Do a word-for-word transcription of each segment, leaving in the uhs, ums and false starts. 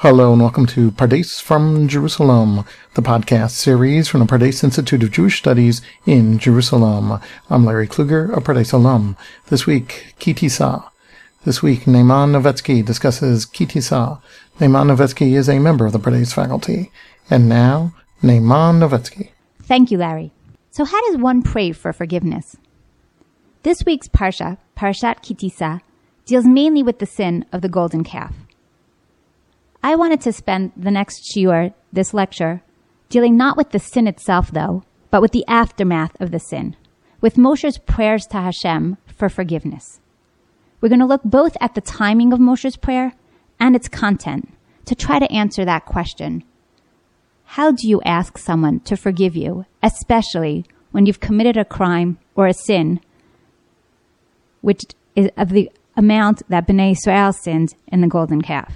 Hello and welcome to Pardes from Jerusalem, the podcast series from the Pardes Institute of Jewish Studies in Jerusalem. I'm Larry Kluger, a Pardes alum. This week, Ki Tisa. This week, Neiman Novetsky discusses Ki Tisa. Neiman Novetsky is a member of the Pardes faculty. And now, Neiman Novetsky. Thank you, Larry. So how does one pray for forgiveness? This week's Parsha, Parshat Ki Tisa, deals mainly with the sin of the golden calf. I wanted to spend the next shiur, this lecture, dealing not with the sin itself, though, but with the aftermath of the sin, with Moshe's prayers to Hashem for forgiveness. We're going to look both at the timing of Moshe's prayer and its content to try to answer that question. How do you ask someone to forgive you, especially when you've committed a crime or a sin, which is of the amount that Bnei Israel sinned in the golden calf?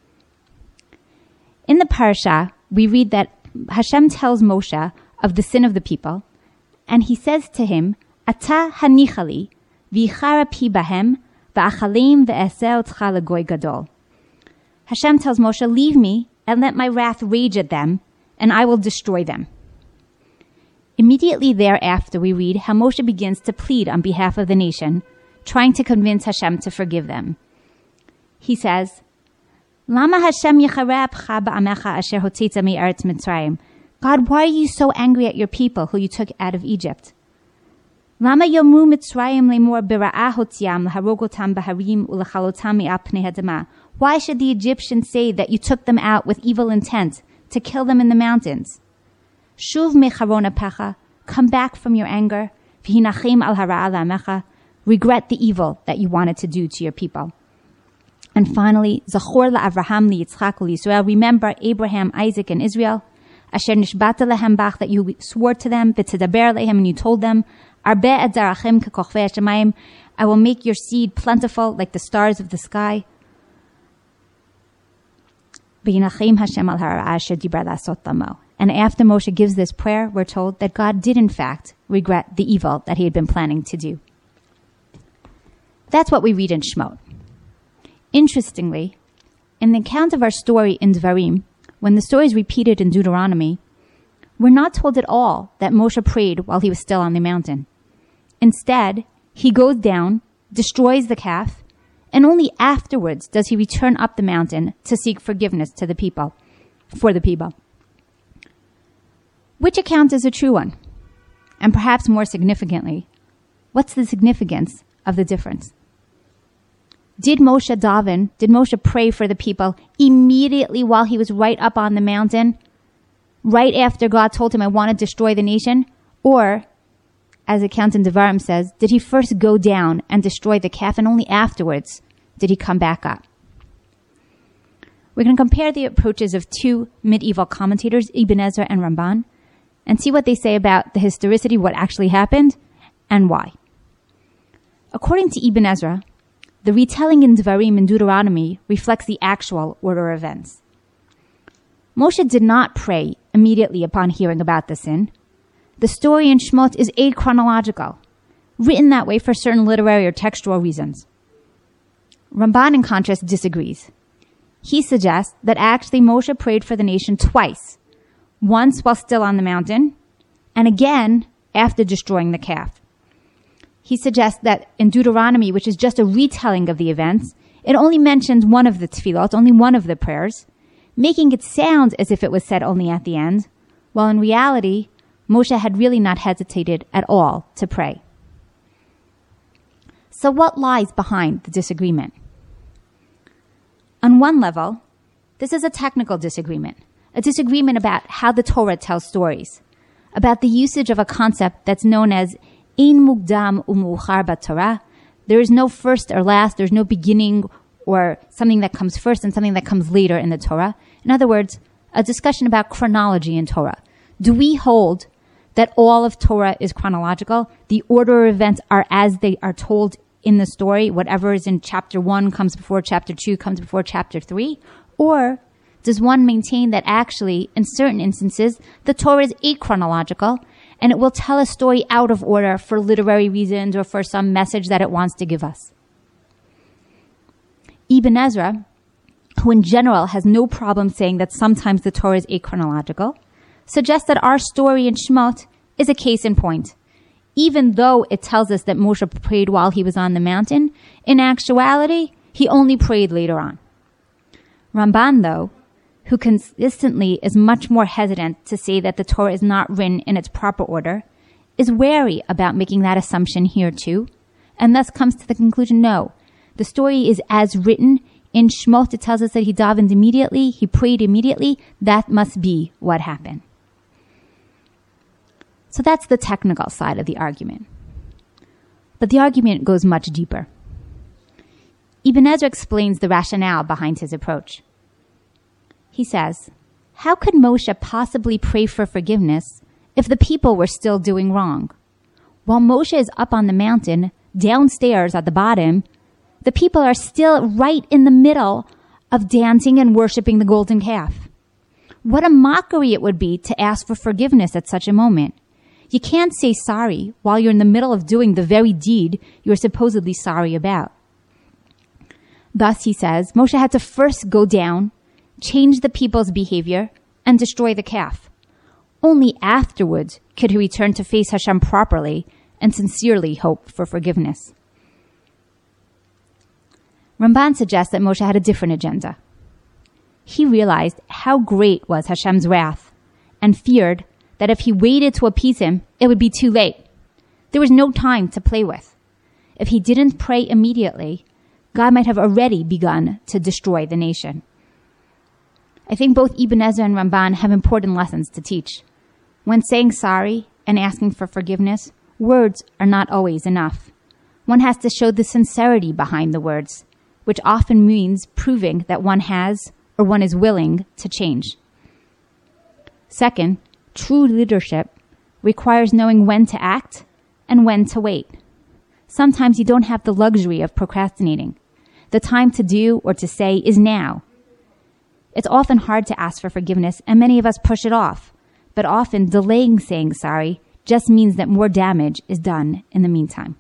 In the parsha, we read that Hashem tells Moshe of the sin of the people, and he says to him, Ata hanichali, v'ichara pi bahem, v'achalim v'eseh otcha legoy gadol. Hashem tells Moshe, leave me and let my wrath rage at them, and I will destroy them. Immediately thereafter, we read how Moshe begins to plead on behalf of the nation, trying to convince Hashem to forgive them. He says, Lama Hashem yechareh ba'amecha asher hotzita me'eretz Mitzrayim. God, why are you so angry at your people who you took out of Egypt? Lama yomu Mitzrayim lemor bira'ah hotziam laharogotam baharim ulachalotam me'al pnei hadama. Why should the Egyptians say that you took them out with evil intent to kill them in the mountains? Shuv mecharon apecha. Come back from your anger. V'hinachim al hara'ah la'amecha. Regret the evil that you wanted to do to your people. And finally, Zachor la'Avraham li'Yitzchak u'Yisrael. Remember Abraham, Isaac, and Israel. Asher nishbata lehem bach, that you swore to them. V'tzedaber lehem, and you told them, Arbe et zarachim kekochvei hashamayim. I will make your seed plentiful like the stars of the sky. V'yinachim Hashem al hara'ah asher dibar la'asot lamo. And after Moshe gives this prayer, we're told that God did in fact regret the evil that he had been planning to do. That's what we read in Shemot. Interestingly, in the account of our story in Dvarim, when the story is repeated in Deuteronomy, we're not told at all that Moshe prayed while he was still on the mountain. Instead, he goes down, destroys the calf, and only afterwards does he return up the mountain to seek forgiveness to the people, for the people. Which account is a true one? And perhaps more significantly, what's the significance of the difference? Did Moshe daven, did Moshe pray for the people immediately while he was right up on the mountain, right after God told him, I want to destroy the nation? Or, as the account in Devarim says, did he first go down and destroy the calf, and only afterwards did he come back up? We're going to compare the approaches of two medieval commentators, Ibn Ezra and Ramban, and see what they say about the historicity, what actually happened, and why. According to Ibn Ezra, the retelling in Dvarim and Deuteronomy reflects the actual order of events. Moshe did not pray immediately upon hearing about the sin. The story in Shemot is achronological, written that way for certain literary or textual reasons. Ramban, in contrast, disagrees. He suggests that actually Moshe prayed for the nation twice, once while still on the mountain, and again after destroying the calf. He suggests that in Deuteronomy, which is just a retelling of the events, it only mentions one of the tefillot, only one of the prayers, making it sound as if it was said only at the end, while in reality, Moshe had really not hesitated at all to pray. So what lies behind the disagreement? On one level, this is a technical disagreement, a disagreement about how the Torah tells stories, about the usage of a concept that's known as Ein mukdam u'mu'achar b'Torah. There is no first or last. There's no beginning or something that comes first and something that comes later in the Torah. In other words, a discussion about chronology in Torah. Do we hold that all of Torah is chronological? The order of events are as they are told in the story. Whatever is in chapter one comes before chapter two, comes before chapter three? Or does one maintain that actually, in certain instances, the Torah is achronological, and it will tell a story out of order for literary reasons or for some message that it wants to give us? Ibn Ezra, who in general has no problem saying that sometimes the Torah is achronological, suggests that our story in Shemot is a case in point. Even though it tells us that Moshe prayed while he was on the mountain, in actuality, he only prayed later on. Ramban, though, who consistently is much more hesitant to say that the Torah is not written in its proper order, is wary about making that assumption here too, and thus comes to the conclusion, no, the story is as written. In Shemot, it tells us that he davened immediately, he prayed immediately. That must be what happened. So that's the technical side of the argument. But the argument goes much deeper. Ibn Ezra explains the rationale behind his approach. He says, how could Moshe possibly pray for forgiveness if the people were still doing wrong? While Moshe is up on the mountain, downstairs at the bottom, the people are still right in the middle of dancing and worshiping the golden calf. What a mockery it would be to ask for forgiveness at such a moment. You can't say sorry while you're in the middle of doing the very deed you're supposedly sorry about. Thus, he says, Moshe had to first go down, change the people's behavior, and destroy the calf. Only afterwards could he return to face Hashem properly and sincerely hope for forgiveness. Ramban suggests that Moshe had a different agenda. He realized how great was Hashem's wrath and feared that if he waited to appease him, it would be too late. There was no time to play with. If he didn't pray immediately, God might have already begun to destroy the nation. I think both Ibn Ezra and Ramban have important lessons to teach. When saying sorry and asking for forgiveness, words are not always enough. One has to show the sincerity behind the words, which often means proving that one has or one is willing to change. Second, true leadership requires knowing when to act and when to wait. Sometimes you don't have the luxury of procrastinating. The time to do or to say is now. It's often hard to ask for forgiveness, and many of us push it off. But often delaying saying sorry just means that more damage is done in the meantime.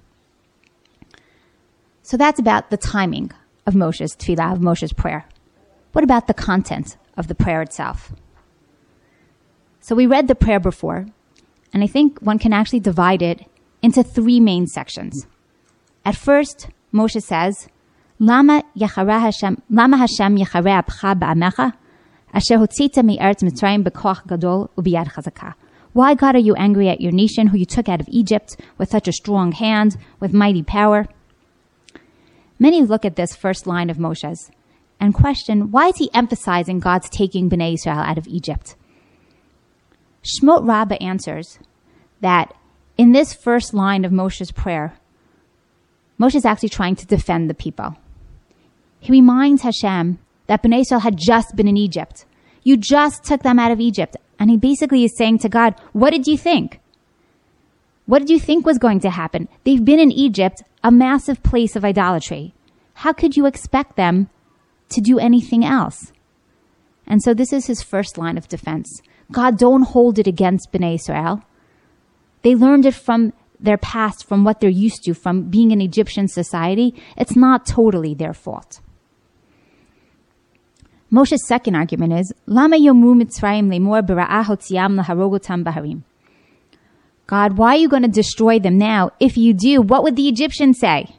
So that's about the timing of Moshe's tefillah, of Moshe's prayer. What about the content of the prayer itself? So we read the prayer before, and I think one can actually divide it into three main sections. At first, Moshe says, Lama yachara Hashem, Lama Hashem yachare apcha ba'amecha, asher hotzita me'eretz Mitzrayim bekoach gadol ubiyad chazakah. Why, God, are you angry at your nation, who you took out of Egypt with such a strong hand, with mighty power? Many look at this first line of Moshe's and question, why is he emphasizing God's taking Bnei Israel out of Egypt? Shmot Rabbah answers that in this first line of Moshe's prayer, Moshe is actually trying to defend the people. He reminds Hashem that Bnei Israel had just been in Egypt. You just took them out of Egypt. And he basically is saying to God, what did you think? What did you think was going to happen? They've been in Egypt, a massive place of idolatry. How could you expect them to do anything else? And so this is his first line of defense. God, don't hold it against Bnei Israel. They learned it from their past, from what they're used to, from being in Egyptian society. It's not totally their fault. Moshe's second argument is, Lama yomu Mitzrayim lemor bera'ah hotziam laharogotam baharim. God, why are you going to destroy them now? If you do, what would the Egyptians say?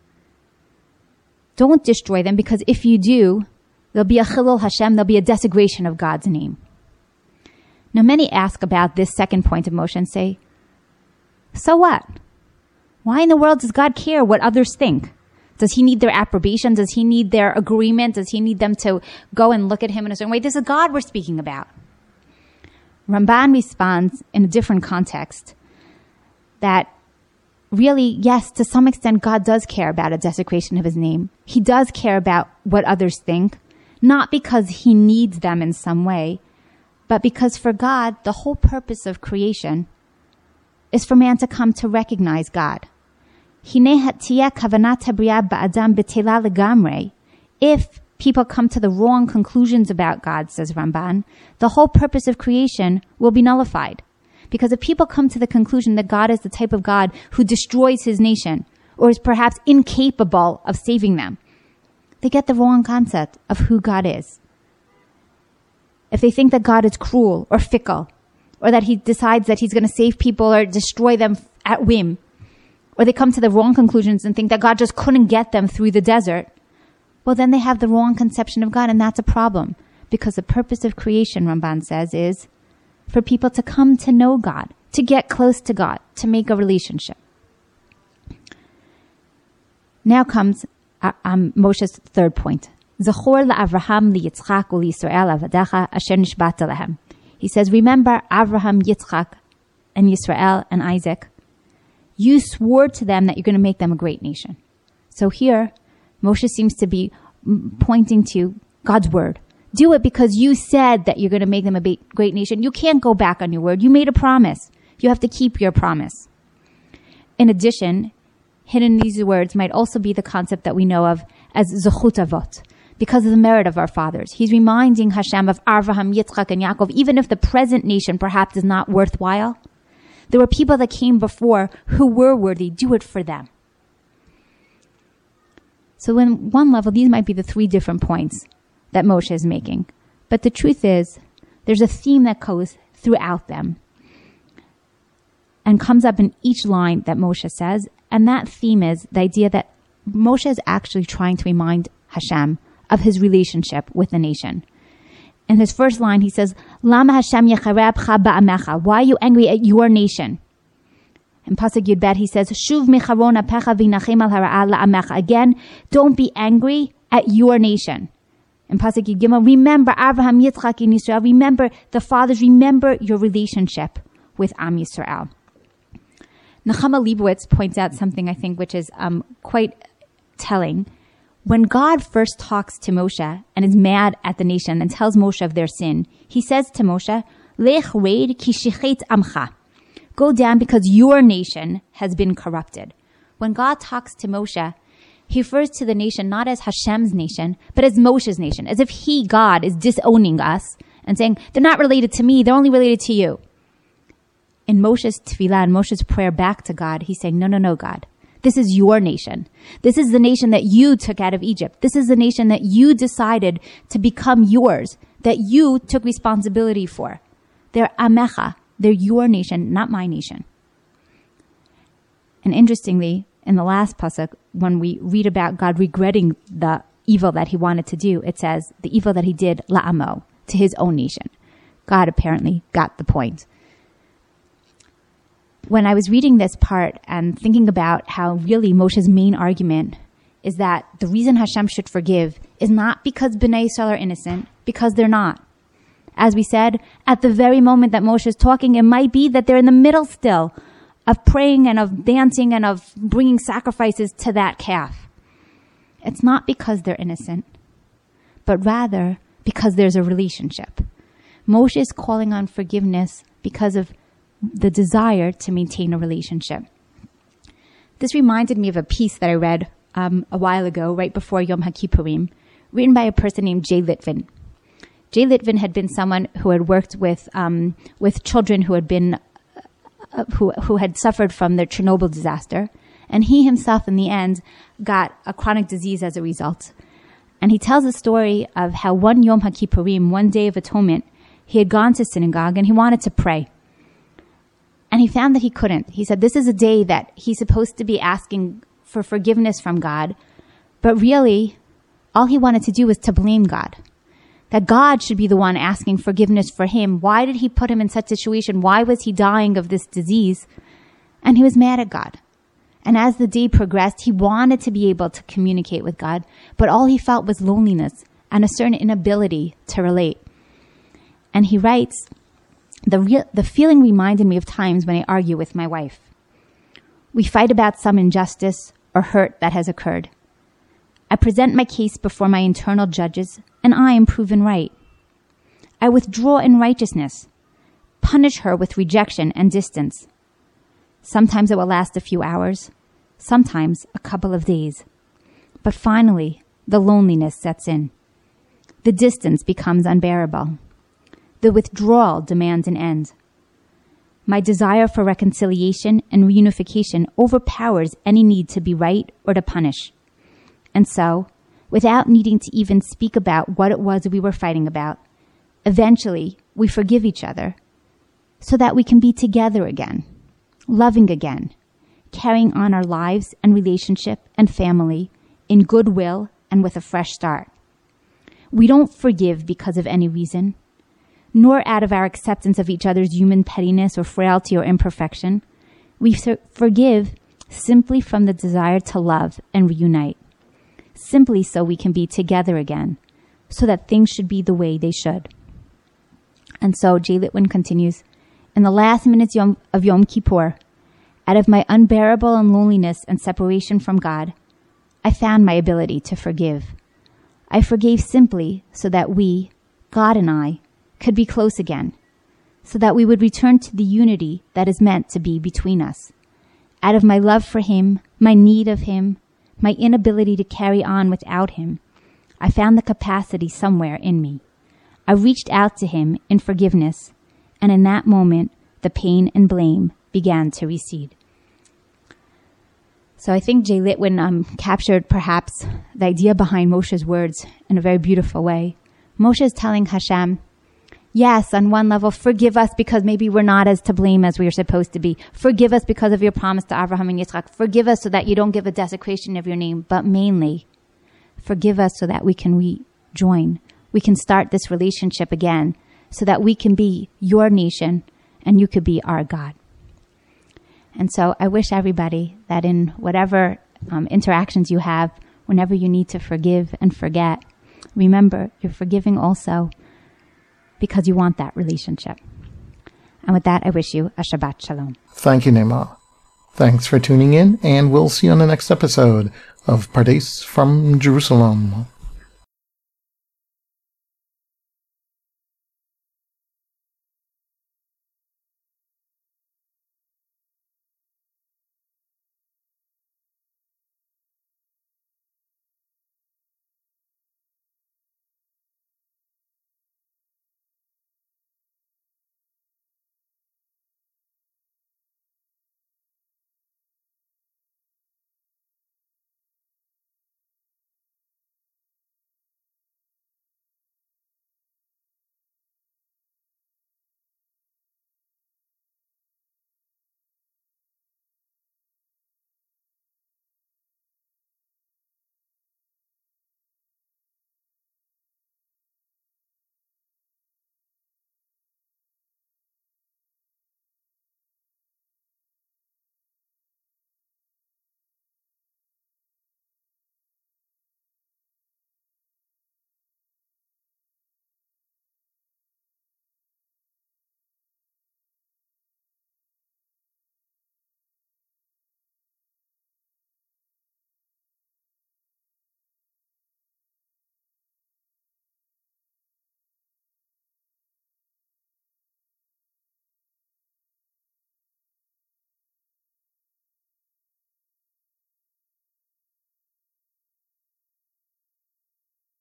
Don't destroy them, because if you do, there'll be a chilul Hashem, there'll be a desecration of God's name. Now, many ask about this second point of Moshe and say, so what? Why in the world does God care what others think? Does he need their approbation? Does he need their agreement? Does he need them to go and look at him in a certain way? This is God we're speaking about. Ramban responds in a different context that really, yes, to some extent, God does care about a desecration of his name. He does care about what others think, not because he needs them in some way, but because for God, the whole purpose of creation is for man to come to recognize God. If people come to the wrong conclusions about God, says Ramban, the whole purpose of creation will be nullified. Because if people come to the conclusion that God is the type of God who destroys his nation, or is perhaps incapable of saving them, they get the wrong concept of who God is. If they think that God is cruel or fickle, or that he decides that he's going to save people or destroy them at whim, or they come to the wrong conclusions and think that God just couldn't get them through the desert, well, then they have the wrong conception of God, and that's a problem. Because the purpose of creation, Ramban says, is for people to come to know God, to get close to God, to make a relationship. Now comes uh, um, Moshe's third point. Zachor la'Avraham liYitzchak u'liYisrael avadecha asher nishbata lehem. He says, remember Avraham, Yitzchak, and Yisrael, and Isaac. You swore to them that you're going to make them a great nation. So here, Moshe seems to be pointing to God's word. Do it because you said that you're going to make them a great nation. You can't go back on your word. You made a promise. You have to keep your promise. In addition, hidden in these words might also be the concept that we know of as Zechut Avot, because of the merit of our fathers. He's reminding Hashem of Avraham, Yitzchak, and Yaakov, even if the present nation perhaps is not worthwhile. There were people that came before who were worthy. Do it for them. So on one level, these might be the three different points that Moshe is making. But the truth is, there's a theme that goes throughout them and comes up in each line that Moshe says. And that theme is the idea that Moshe is actually trying to remind Hashem of his relationship with the nation. In his first line, he says, Lama Hashem yecharebcha ba'amecha. Why are you angry at your nation? In Pasuk Yud Bet, he says, Shuv micharon apecha v'nachem al hara'ah la'amecha. Again, don't be angry at your nation. In Pasuk Yud Gimel, remember Avraham, Yitzchak, and Yisrael. Remember the fathers. Remember your relationship with Am Yisrael. Nechama Leibowitz points out something, I think, which is um, quite telling. When God first talks to Moshe and is mad at the nation and tells Moshe of their sin, he says to Moshe, Lech reid ki shichet amcha. Go down because your nation has been corrupted. When God talks to Moshe, he refers to the nation not as Hashem's nation, but as Moshe's nation, as if he, God, is disowning us and saying, they're not related to me, they're only related to you. In Moshe's tefillah, and Moshe's prayer back to God, he's saying, no, no, no, God. This is your nation. This is the nation that you took out of Egypt. This is the nation that you decided to become yours, that you took responsibility for. They're amecha. They're your nation, not my nation. And interestingly, in the last pasuk, when we read about God regretting the evil that he wanted to do, it says the evil that he did la'amo, to his own nation. God apparently got the point. When I was reading this part and thinking about how really Moshe's main argument is that the reason Hashem should forgive is not because Bnei Yisrael are innocent, because they're not. As we said, at the very moment that Moshe is talking, it might be that they're in the middle still of praying and of dancing and of bringing sacrifices to that calf. It's not because they're innocent, but rather because there's a relationship. Moshe is calling on forgiveness because of the desire to maintain a relationship. This reminded me of a piece that I read um, a while ago, right before Yom HaKippurim, written by a person named Jay Litvin. Jay Litvin had been someone who had worked with um, with children who had been uh, who who had suffered from the Chernobyl disaster, and he himself, in the end, got a chronic disease as a result. And he tells a story of how one Yom HaKippurim, one day of atonement, he had gone to synagogue and he wanted to pray. And he found that he couldn't. He said this is a day that he's supposed to be asking for forgiveness from God, but really, all he wanted to do was to blame God. That God should be the one asking forgiveness for him. Why did he put him in such a situation? Why was he dying of this disease? And he was mad at God. And as the day progressed, he wanted to be able to communicate with God, but all he felt was loneliness and a certain inability to relate. And he writes, The real, the feeling reminded me of times when I argue with my wife. We fight about some injustice or hurt that has occurred. I present my case before my internal judges, and I am proven right. I withdraw in righteousness, punish her with rejection and distance. Sometimes it will last a few hours, sometimes a couple of days. But finally, the loneliness sets in. The distance becomes unbearable. The withdrawal demands an end. My desire for reconciliation and reunification overpowers any need to be right or to punish. And so, without needing to even speak about what it was we were fighting about. Eventually, we forgive each other so that we can be together again, loving again, carrying on our lives and relationship and family in goodwill and with a fresh start. We don't forgive because of any reason, nor out of our acceptance of each other's human pettiness or frailty or imperfection. We forgive simply from the desire to love and reunite, simply so we can be together again, so that things should be the way they should. And so Jay Litwin continues, in the last minutes Yom, of Yom Kippur, out of my unbearable and loneliness and separation from God, I found my ability to forgive. I forgave simply so that we, God and I, could be close again, so that we would return to the unity that is meant to be between us. Out of my love for him, my need of him, my inability to carry on without him, I found the capacity somewhere in me. I reached out to him in forgiveness, and in that moment, the pain and blame began to recede. So I think Jay Litwin um, captured perhaps the idea behind Moshe's words in a very beautiful way. Moshe is telling Hashem, yes, on one level, forgive us because maybe we're not as to blame as we are supposed to be. Forgive us because of your promise to Abraham and Yitzchak. Forgive us so that you don't give a desecration of your name. But mainly, forgive us so that we can rejoin. We can start this relationship again so that we can be your nation and you could be our God. And so I wish everybody that in whatever um, interactions you have, whenever you need to forgive and forget, remember you're forgiving also because you want that relationship. And with that, I wish you a Shabbat Shalom. Thank you, Neema. Thanks for tuning in, and we'll see you on the next episode of Pardes from Jerusalem.